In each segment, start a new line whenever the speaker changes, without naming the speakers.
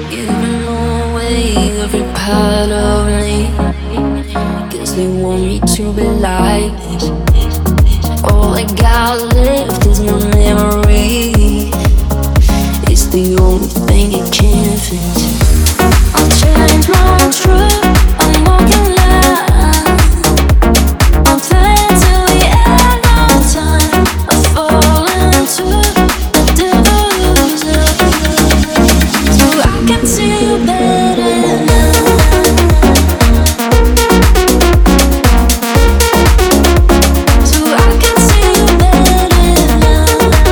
Giving away every part of me, 'cause they want me to be like this. All I got left is my memory. It's the only thing it can't fix. I'll change my truth, I'm walking line. I'm playing till the end of time. I fall into the delusion, so I can see you better now. So I can see you better now.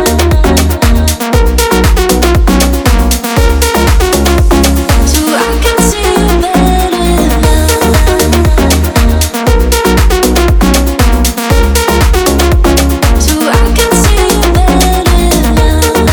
So I can see you better now. So I can see you better now.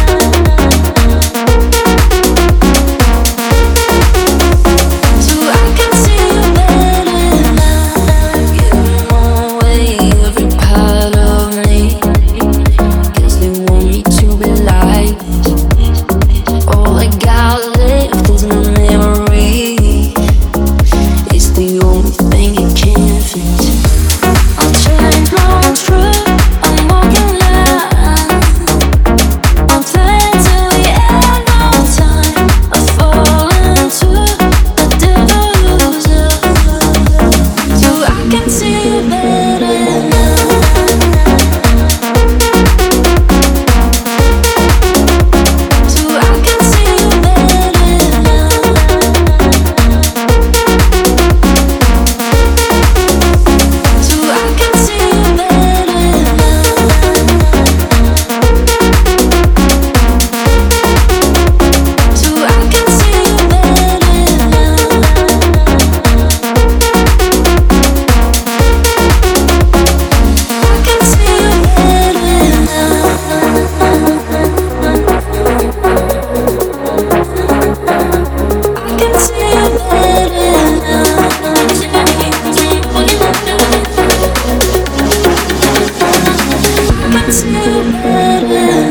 So I can see you better now. Giving away every part of me, 'cause they want me to be like this. All I got left is my memory. It's the only thing it can't fix. I'll change my truth, I'm walking line. I'm playing till the end of time. I fall into the delusion, so I can see you better now. So I can see you better now. So I can see you better now. So I can see you better now. I can see you better now. I can see you better now. I can see you better.